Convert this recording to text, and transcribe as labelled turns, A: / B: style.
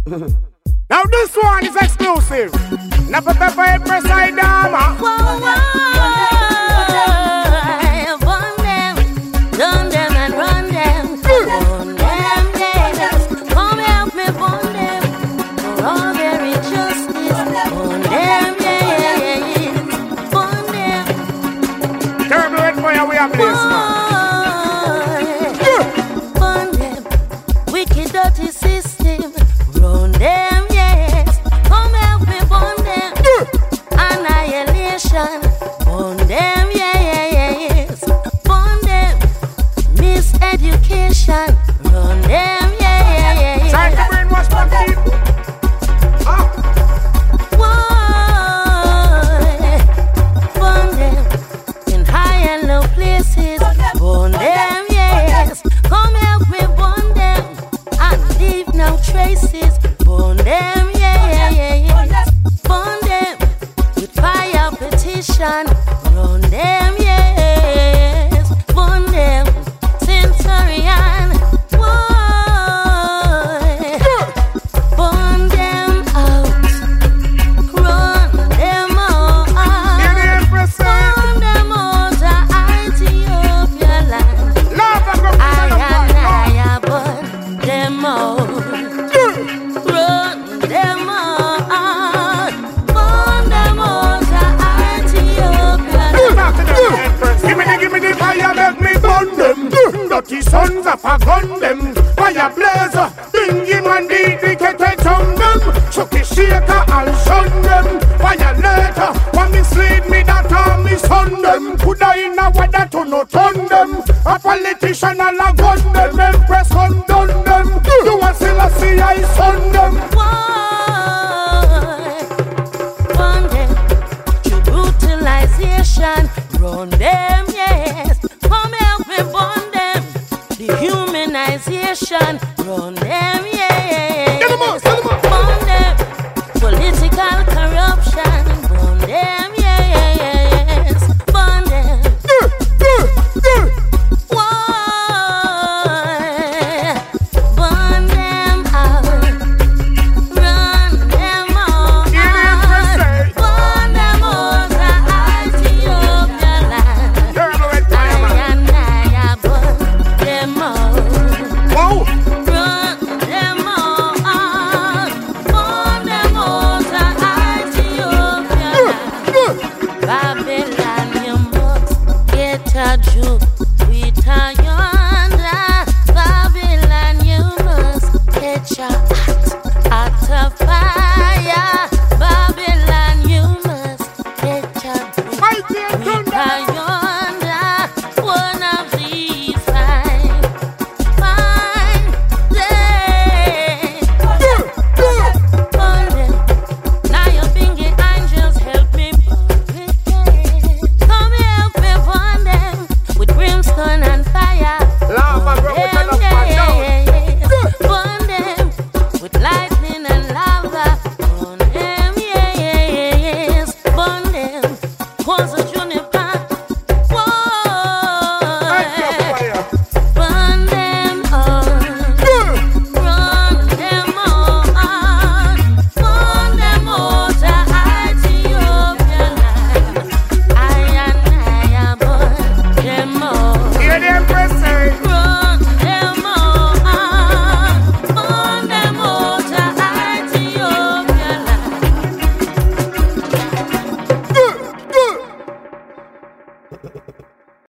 A: Now this one is exclusive. Never pepper Empress Idama.
B: Burn them, burn them and run them. Burn them, yes. Come help me burn them. For all their injustice. Burn them, yes. Burn them.
A: Terrible red fire we have this man.
B: Burn them. Wicked dirty system. Burn them, yes. Come help me burn them. Annihilation. Burn them, yes. Burn them. Miseducation. Burn them, yes.
A: Trying to brainwash my people.
B: Burn them in high and low places. Burn them, yes. Come help me burn them and leave no traces. Burn them, yes. Burn them with fire petition. Burn them, yes. Burn them, Centurion. Burn them out. Run them out.
A: Hear the Empress say.
B: Burn them out of Ethiopia land.
A: Love and go
B: Burn them out. Run them out. Burn them out of Ethiopia land.
A: Give me the fire, make me burn them. Dirty sons of a gun them. Fire blazer, dingy man, dedicated on them. Chucky shaker and shun them. Violator, when mislead me that I misun them. Put I in a weather to not on them. A politician and a gun them. Empress undone them. You want still a see I son them.
B: Burn them through brutalization. Run them, yes. Come help me burn them. Dehumanization. Run them, yes. Burn them. Political corruption. Burn them, yes. Burn them. Burn them out. Run them out. Burn them out of Ethiopia land.
A: Terrible red fire, man.
B: Burn them out.
A: Whoa.
B: Run them out. Burn them out of Ethiopia land. Babylon, you must get a juke with a yonder. Babylon, you must catch a hot of fire. Babylon, you must catch a juke
A: Mighty and
B: with a
A: thunder.
B: yonder. One of these fine days. Burn them. Now your bingy angels help me burn it. Come help me burn them with brimstone and fire.
A: Lava, bro, with
B: Burn
A: the love man down.
B: them, burn them with lightning and lava. Burn them, yes. Burn them, cause a juniper.
A: Fire.
B: Burn them all. Run them out. Burn them out of Ethiopia land. I burn them out.
A: Hear the Empress say.
B: Run them out. Burn them out of Ethiopia land.